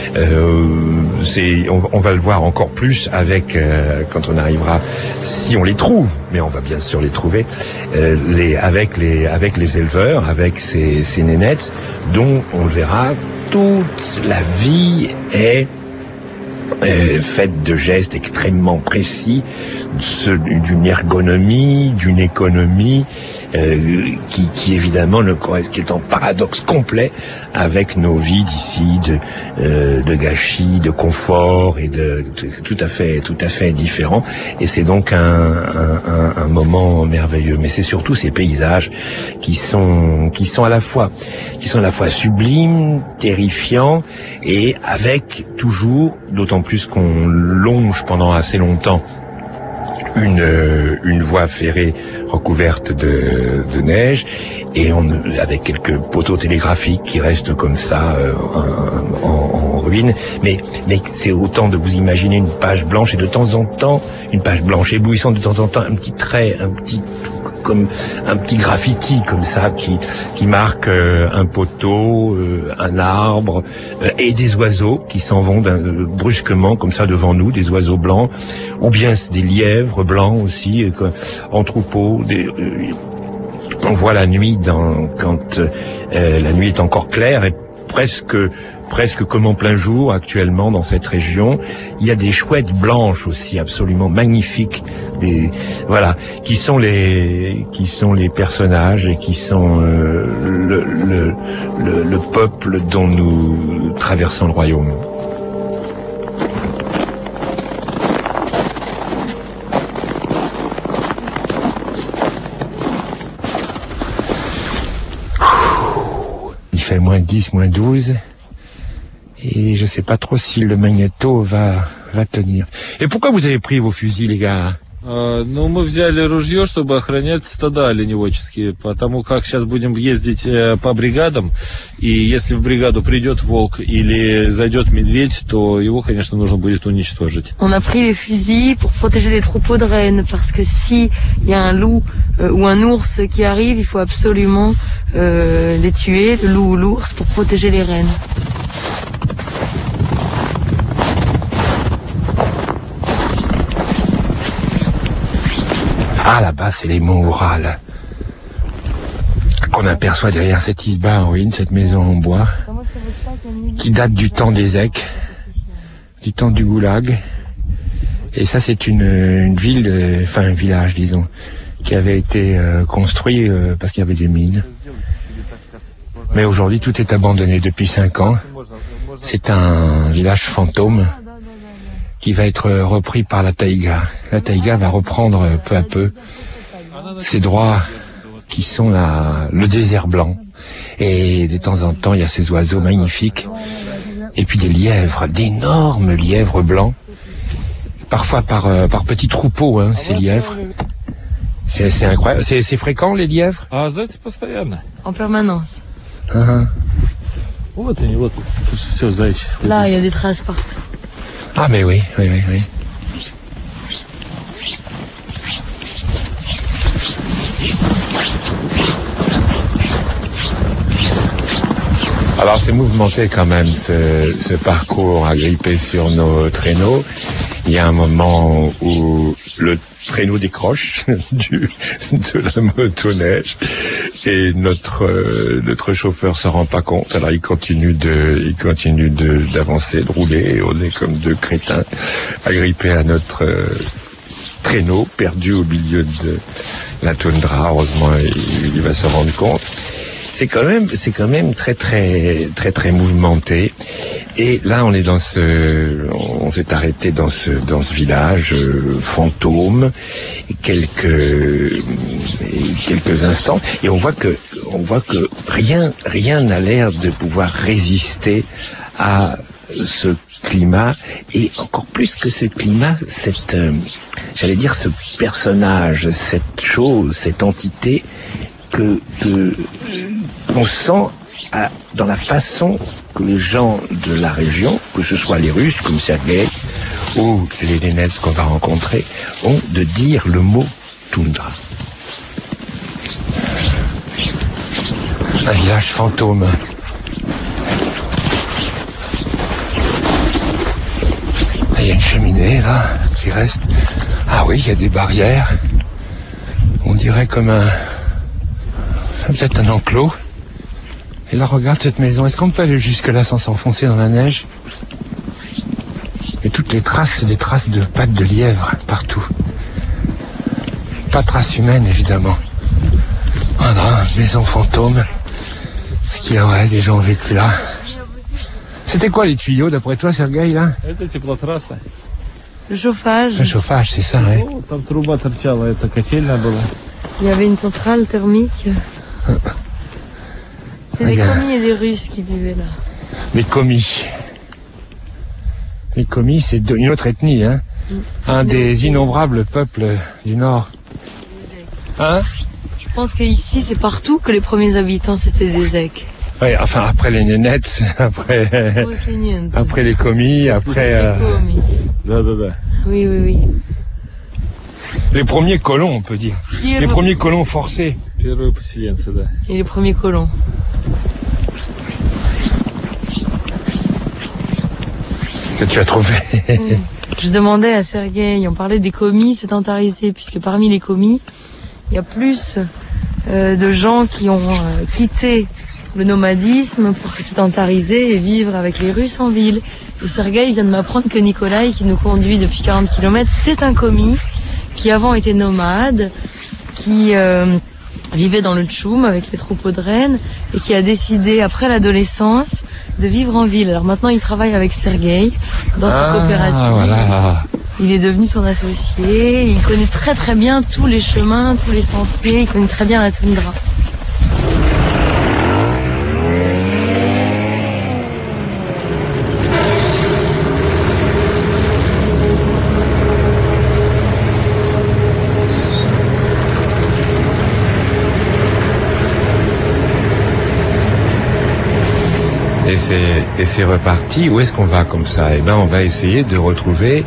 Euh, c'est on, on va le voir encore plus avec euh, quand on arrivera, si on les trouve, mais on va bien sûr les trouver, euh, les avec les avec les éleveurs, avec ces ces nénettes, dont on le verra, toute la vie est Euh, faite de gestes extrêmement précis, d'une ergonomie, d'une économie euh, qui, qui évidemment ne qui est en paradoxe complet avec nos vies d'ici de, euh, de gâchis, de confort et de, de tout à fait tout à fait différent. Et c'est donc un, un, un, un moment merveilleux. Mais c'est surtout ces paysages qui sont qui sont à la fois qui sont à la fois sublimes, terrifiants et avec toujours, d'autant plus qu'on longe pendant assez longtemps une une voie ferrée recouverte de, de neige et on avec quelques poteaux télégraphiques qui restent comme ça euh, en, en, en ruine. Mais mais c'est autant de vous imaginer une page blanche et de temps en temps une page blanche éblouissante, de temps en temps un petit trait, un petit comme un petit graffiti comme ça qui qui marque euh, un poteau, euh, un arbre euh, et des oiseaux qui s'en vont euh, brusquement comme ça devant nous, des oiseaux blancs ou bien des lièvres blancs aussi euh, en troupeau. Des, euh, on voit la nuit dans, quand euh, la nuit est encore claire et presque presque comme en plein jour actuellement dans cette région. Il y a des chouettes blanches aussi absolument magnifiques, des, voilà, qui sont les qui sont les personnages et qui sont euh, le, le, le, le peuple dont nous traversons le royaume. Il fait moins dix, moins douze. Et je sais pas trop si le magnéto va, va tenir. Et pourquoi vous avez pris vos fusils, les gars? Uh, ну, мы взяли ружье, чтобы охранять стада оленеводческие, потому как сейчас будем ездить э, по бригадам, и если в бригаду придет волк или зайдет медведь, то его, конечно, нужно будет уничтожить. On a pris les fusils pour protéger les troupeaux de rennes, parce que si il y a un loup euh, ou un ours qui arrive, il faut absolument euh, les tuer, le loup ou l'ours, pour protéger les rennes. Ah, là-bas, c'est les monts Oural qu'on aperçoit derrière cette isba en ruine, cette maison en bois, qui date du temps des Èques, du temps du Goulag. Et ça, c'est une, une ville, euh, enfin un village, disons, qui avait été euh, construit euh, parce qu'il y avait des mines. Mais aujourd'hui, tout est abandonné depuis cinq ans. C'est un village fantôme qui va être repris par la taïga. La taïga va reprendre peu à peu ces droits qui sont la, le désert blanc. Et de temps en temps, il y a ces oiseaux magnifiques. Et puis des lièvres, d'énormes lièvres blancs. Parfois par, euh, par petits troupeaux, hein, ces lièvres. C'est, c'est incroyable. C'est, c'est fréquent, les lièvres? En permanence. Uh-huh. Là, il y a des traces partout. Ah mais oui, oui, oui, oui. Alors c'est mouvementé quand même ce, ce parcours agrippé sur nos traîneaux. Il y a un moment où le traîneau décroche du, de la motoneige et notre euh, notre chauffeur se rend pas compte. Alors il continue de il continue de d'avancer, de rouler et on est comme deux crétins agrippés à notre euh, traîneau perdu au milieu de la toundra. Heureusement il, il va se rendre compte. C'est quand même, c'est quand même très très très très mouvementé. Et là, on est dans ce, on s'est arrêté dans ce dans ce village euh, fantôme, quelques quelques instants, et on voit que on voit que rien rien n'a l'air de pouvoir résister à ce climat, et encore plus que ce climat, cette, euh, j'allais dire, ce personnage, cette chose, cette entité que que on sent à, dans la façon que les gens de la région, que ce soit les Russes comme Sergueï ou les Nénètes qu'on va rencontrer, ont de dire le mot toundra. Un village fantôme. Il y a une cheminée là qui reste. Ah oui, il y a des barrières. On dirait comme un, peut-être un enclos. Et là, regarde cette maison. Est-ce qu'on peut aller jusque-là sans s'enfoncer dans la neige? Et toutes les traces, c'est des traces de pattes de lièvre partout. Pas traces humaines, évidemment. Voilà, maison fantôme. Ce qu'il y aurait des gens vécus là. C'était quoi les tuyaux, d'après toi, Sergueï, là? Le chauffage. Le chauffage, c'est ça, ouais. Il y avait une centrale thermique. C'est des commis et des Russes qui vivaient là. Les commis. Les commis, c'est une autre ethnie, hein. Mm. Un des innombrables peuples du Nord. Hein? Je pense qu'ici, c'est partout que les premiers habitants, c'était des Zèques. Oui, enfin, après les Nénètes, après, après les commis, après... Euh... Oui, oui, oui. Les premiers colons, on peut dire. Les, les premiers colons forcés. Et les premiers colons. Que tu as trouvé. Je demandais à Sergueï, on parlait des commis sédentarisés, puisque parmi les commis, il y a plus euh, de gens qui ont euh, quitté le nomadisme pour se sédentariser et vivre avec les Russes en ville. Et Sergueï vient de m'apprendre que Nikolai, qui nous conduit depuis quarante kilomètres, c'est un commis qui avant était nomade, qui euh, vivait dans le Tchoum avec les troupeaux de rennes et qui a décidé, après l'adolescence, de vivre en ville. Alors maintenant, il travaille avec Sergueï dans sa ah, coopérative. Voilà. Il est devenu son associé. Il connaît très très bien tous les chemins, tous les sentiers. Il connaît très bien la toundra. Et c'est, et c'est reparti. Où est-ce qu'on va comme ça? Eh ben, on va essayer de retrouver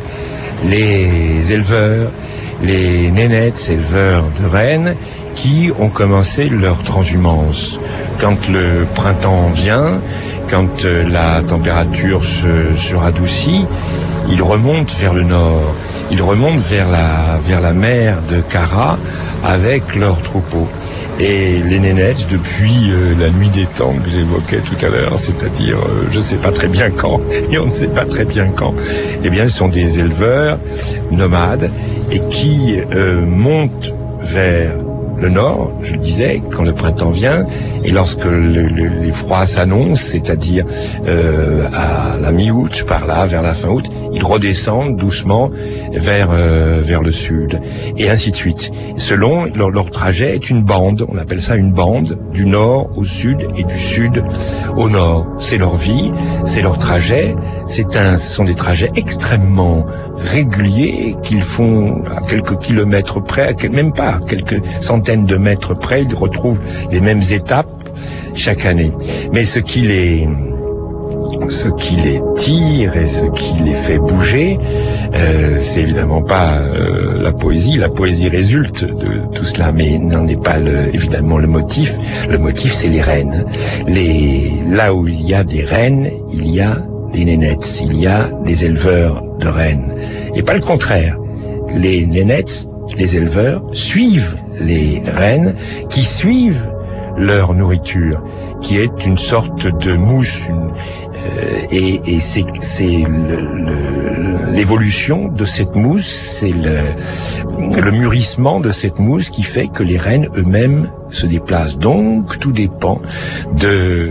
les éleveurs, les Nénètes, éleveurs de rennes, qui ont commencé leur transhumance. Quand le printemps vient, quand la température se, se radoucit, ils remontent vers le nord. Ils remontent vers la, vers la mer de Kara avec leurs troupeaux. Et les Nénètes, depuis euh, la nuit des temps que j'évoquais tout à l'heure, c'est-à-dire euh, je ne sais pas très bien quand, et on ne sait pas très bien quand, eh bien, ce sont des éleveurs nomades et qui euh, montent vers le nord, je le disais, quand le printemps vient, et lorsque le, le, les froids s'annoncent, c'est-à-dire euh, à la mi-août, par là, vers la fin août, ils redescendent doucement vers euh, vers le sud, et ainsi de suite. Selon leur, leur trajet est une bande, on appelle ça une bande, du nord au sud et du sud au nord. C'est leur vie, c'est leur trajet, c'est un, ce sont des trajets extrêmement réguliers qu'ils font à quelques kilomètres près, à, même pas à quelques centaines de mètres près, ils retrouvent les mêmes étapes chaque année. Mais ce qui les ce qui les tire et ce qui les fait bouger, euh, c'est évidemment pas euh, la poésie. La poésie résulte de tout cela, mais n'en est pas le, évidemment le motif. Le motif, c'est les rennes. Les, là où il y a des rennes, il y a des Nénètes, il y a des éleveurs de rennes. Et pas le contraire. Les Nénètes, les éleveurs, suivent les rennes qui suivent leur nourriture, qui est une sorte de mousse, une, euh, et, et c'est, c'est le, le, l'évolution de cette mousse, c'est le, le mûrissement de cette mousse qui fait que les rennes eux-mêmes se déplacent. Donc tout dépend de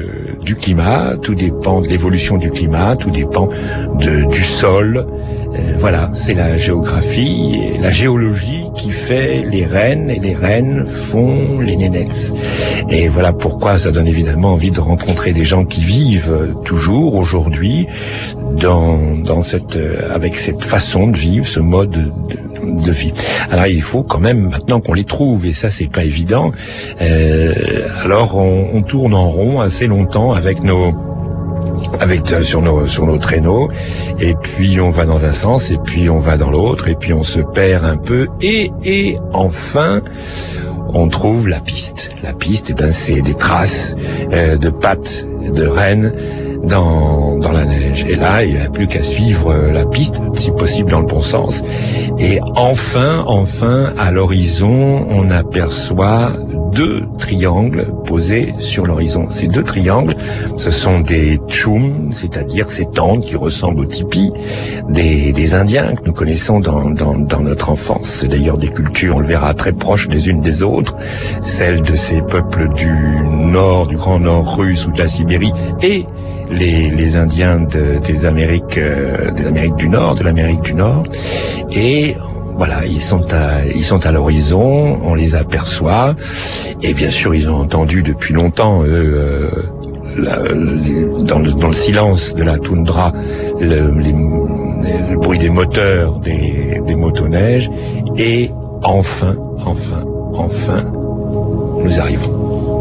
du climat, tout dépend de l'évolution du climat, tout dépend de, du sol. Euh, voilà, c'est la géographie, et la géologie qui fait les rennes, et les rennes font les nénettes. Et voilà pourquoi ça donne évidemment envie de rencontrer des gens qui vivent toujours aujourd'hui dans, dans cette, euh, avec cette façon de vivre, ce mode de, de vie. Alors il faut quand même maintenant qu'on les trouve, et ça c'est pas évident. Euh, alors on, on tourne en rond assez longtemps avec nos avec sur nos sur nos traîneaux, et puis on va dans un sens et puis on va dans l'autre, et puis on se perd un peu, et et enfin on trouve la piste. La piste, eh ben c'est des traces euh, de pattes de rennes dans dans la neige. Et là, il n'y a plus qu'à suivre la piste, si possible dans le bon sens. Et enfin, enfin, à l'horizon, on aperçoit deux triangles posés sur l'horizon. Ces deux triangles, ce sont des tchoum, c'est-à-dire ces tentes qui ressemblent aux tipis des, des Indiens que nous connaissons dans, dans, dans notre enfance. C'est d'ailleurs des cultures, on le verra, très proches les unes des autres, celles de ces peuples du nord, du grand nord russe ou de la Sibérie, et les, les Indiens de, des Amériques, euh, des Amériques du Nord, de l'Amérique du Nord. Et voilà, ils sont à, ils sont à l'horizon, on les aperçoit, et bien sûr, ils ont entendu depuis longtemps, eux, euh, la, les, dans, le, dans le silence de la toundra, le, les, le bruit des moteurs des, des motoneiges, et enfin, enfin, enfin, nous arrivons.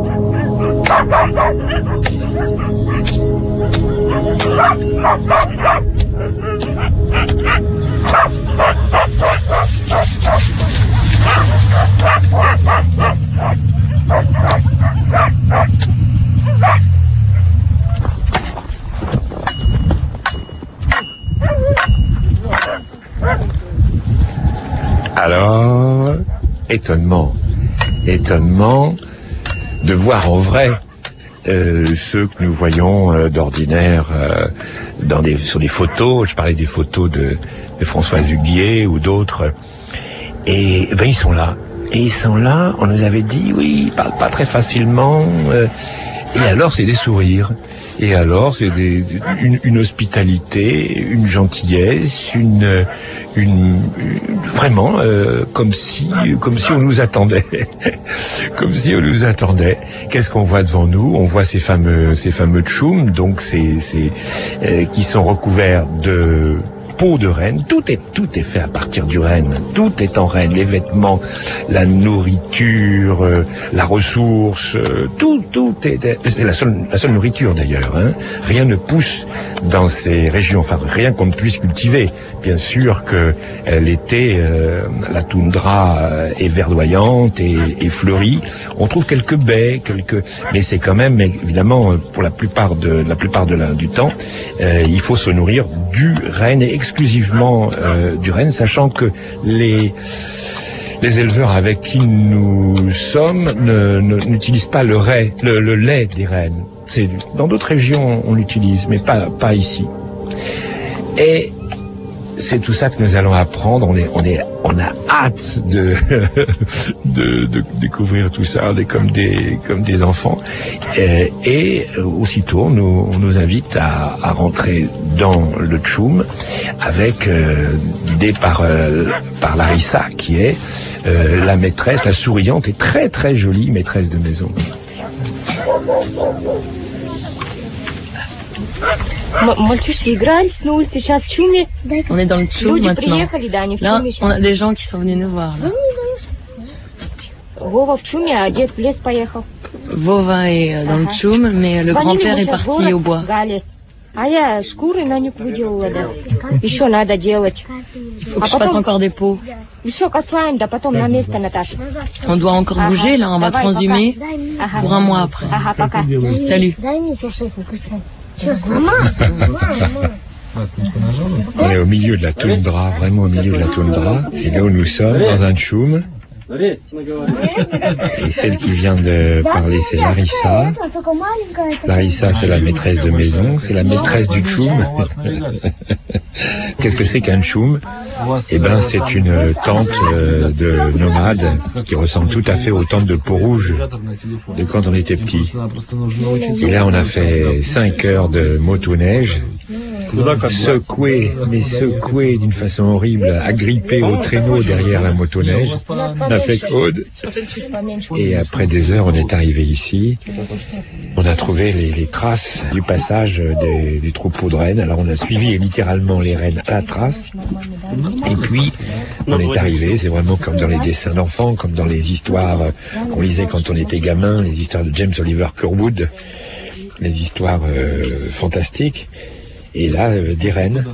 Alors, étonnement, étonnement de voir en vrai euh, ceux que nous voyons euh, d'ordinaire euh, dans des, sur des photos. Je parlais des photos de, de Françoise Huguier ou d'autres. Et, et ben ils sont là. Et ils sont là. On nous avait dit oui, ils parlent pas très facilement. Euh, et alors c'est des sourires. Et alors, c'est des, une, une hospitalité, une gentillesse, une, une, une vraiment euh, comme si, comme si on nous attendait, comme si on nous attendait. Qu'est-ce qu'on voit devant nous? On voit ces fameux, ces fameux tchoum, donc ces, ces euh, qui sont recouverts de peau de renne. Tout est, tout est fait à partir du renne. Tout est en renne. Les vêtements, la nourriture, euh, la ressource, euh, tout, tout est, c'est la seule, la seule nourriture d'ailleurs, hein. Rien ne pousse dans ces régions, enfin, rien qu'on ne puisse cultiver. Bien sûr que euh, l'été, euh, la toundra euh, est verdoyante et, et fleurie. On trouve quelques baies, quelques, mais c'est quand même, évidemment, pour la plupart de, la plupart de la, du temps, euh, il faut se nourrir du renne et exclusivement euh, du renne, sachant que les les éleveurs avec qui nous sommes ne, ne, n'utilisent pas le, lait, le, le lait des rennes. C'est, dans d'autres régions, on l'utilise, mais pas pas ici. Et c'est tout ça que nous allons apprendre. On est, on est, on a hâte de de, de découvrir tout ça, on est comme des comme des enfants. Et, et aussitôt, on nous, on nous invite à, à rentrer dans le tchoum avec euh, guidé par euh, par Larissa, qui est euh, la maîtresse, la souriante et très très jolie maîtresse de maison. Мальчишки игрались на улице, сейчас в чуме. On est dans le tchoum Люди maintenant. приехали, да, они в Là, чуме on a сейчас. des gens qui sont venus nous voir. Là. Вова в чуме, а дед в лес поехал. Vova est euh, dans le tchoum, mais le Звонили grand-père мы est щас в parti город, au bois. Гале. А я шкуры на них выделала, да. Еще надо делать. Faut que je fasse encore des pots. Еще кослаем, да потом на место, Наташа. On doit encore bouger, là, on va Давай, transhumer пока. Ага. pour un mois après. Ага, пока. Salut. On est au milieu de la toundra, vraiment au milieu de la toundra. C'est là où nous sommes, dans un tchoum. Et celle qui vient de parler, c'est Larissa. Larissa, c'est la maîtresse de maison, c'est la maîtresse du tchoum. Qu'est-ce que c'est qu'un tchoum? Eh ben, c'est une tente de nomades qui ressemble tout à fait aux tentes de Pont-Rouge de quand on était petit. Et là, on a fait cinq heures de motoneige, secoué, mais secoué d'une façon horrible, agrippé au traîneau derrière la motoneige, avec Aude. Et après des heures, on est arrivé ici. On a trouvé les, les traces du passage des, des troupeaux de rennes. Alors on a suivi littéralement les rennes à la trace. Et puis, on est arrivé, c'est vraiment comme dans les dessins d'enfants, comme dans les histoires qu'on lisait quand on était gamin, les histoires de James Oliver Curwood, les histoires euh, fantastiques. Et là, euh, des rennes,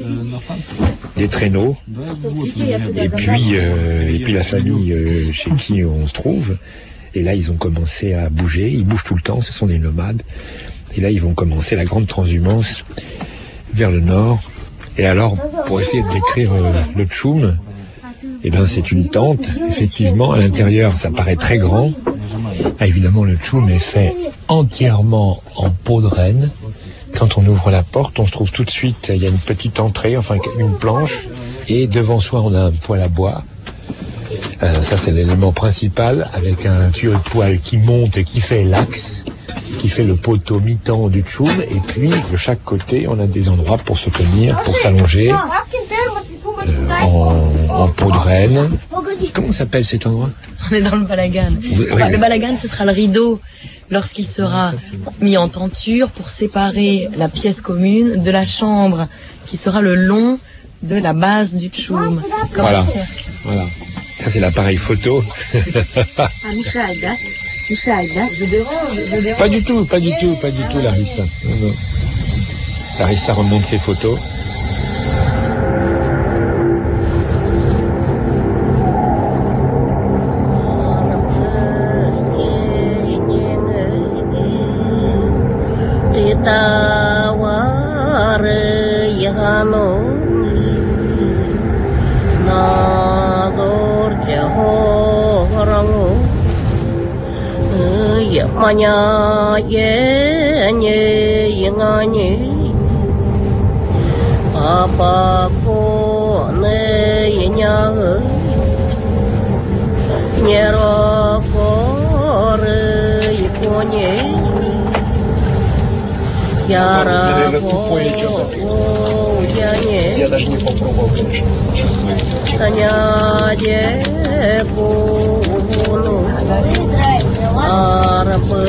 des traîneaux, et puis, euh, et puis la famille euh, chez qui on se trouve. Et là, ils ont commencé à bouger, ils bougent tout le temps, ce sont des nomades. Et là, ils vont commencer la grande transhumance vers le nord. Et alors, pour essayer de décrire euh, le tchoum, eh ben, c'est une tente, effectivement, à l'intérieur, ça paraît très grand. Ah, évidemment, le tchoum est fait entièrement en peau de renne. Quand on ouvre la porte, on se trouve tout de suite, il y a une petite entrée, enfin une planche, et devant soi, on a un poêle à bois. Euh, ça, c'est l'élément principal, avec un tuyau de poêle qui monte et qui fait l'axe, qui fait le poteau mi-temps du tchoum, et puis, de chaque côté, on a des endroits pour se tenir, pour s'allonger, euh, en, en peau de renne. Comment s'appelle cet endroit? On est dans le balagan. Oui, Enfin, oui. Le balagan, ce sera le rideau lorsqu'il sera mis en tenture pour séparer la pièce commune de la chambre, qui sera le long de la base du tchoum. Comme Voilà, un cercle. voilà. Ça, c'est l'appareil photo. Pas du tout, pas du tout, pas du tout, Larissa. Non, non. Larissa remonte ses photos. Manya ye nye yingani Papa ko ne yinya Nyero ko re yikonye Яра я даже не попробовал, конечно. Таня деку арапы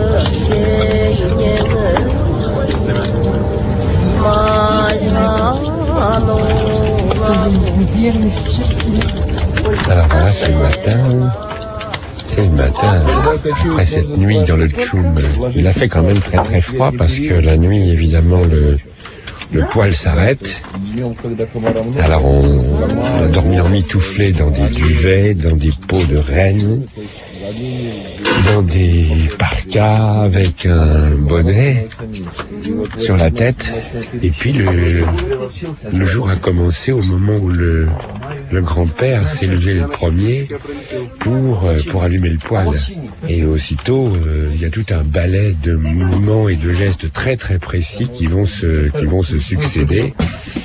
Alors voilà, c'est le matin. C'est le matin. Après cette nuit dans le tchoum, il a fait quand même très très froid parce que la nuit, évidemment, le, le poêle s'arrête. Alors on, on a dormi emmitouflé dans des duvets, dans des pots de renne, dans des parkas avec un bonnet sur la tête. Et puis le, le jour a commencé au moment où le, le grand-père s'est levé le premier pour, pour allumer le poêle. Et aussitôt, euh, il y a tout un ballet de mouvements et de gestes très très précis qui vont se, qui vont se succéder.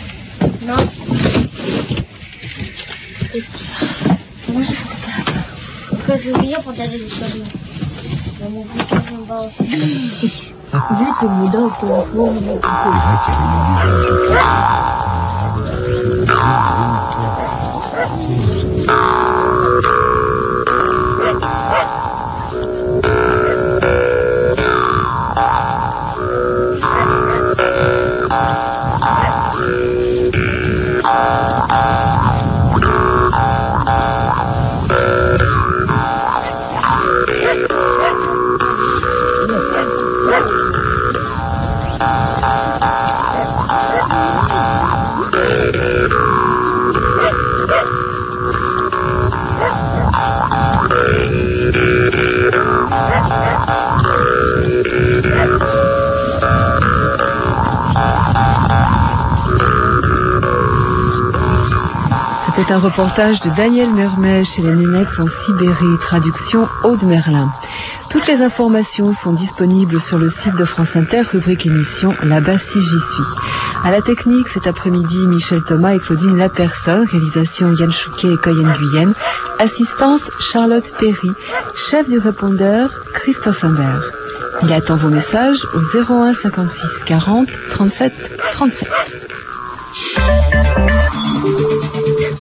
Видите, мудак, то словно. C'était un reportage de Daniel Mermet chez les Nénettes en Sibérie, traduction Aude Merlin. Toutes les informations sont disponibles sur le site de France Inter, rubrique émission Là-bas si j'y suis. À la technique cet après-midi, Michel Thomas et Claudine Lapersonne, réalisation Yann Chouquet et Coyenne Guyenne, assistante Charlotte Perry, chef du répondeur Christophe Humbert. Il attend vos messages au zéro un cinquante-six quarante trente-sept trente-sept.